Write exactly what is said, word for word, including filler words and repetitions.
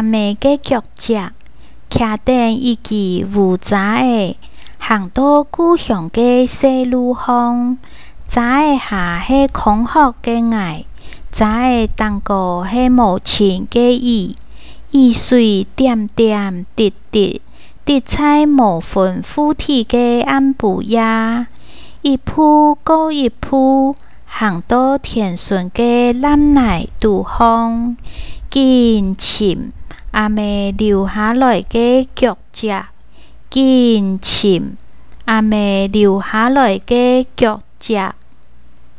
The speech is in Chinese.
阿妹个脚只，徛顶一支无查的，行到故乡个小路方。查的下是空腹个爱，查的当过是母亲个意。雨水点点滴滴，滴在无分肤体个暗布夜。一步过一步，行到天顺个蓝奶杜方。紧寻阿妹留下来个脚只，紧寻阿妹留下来个脚只。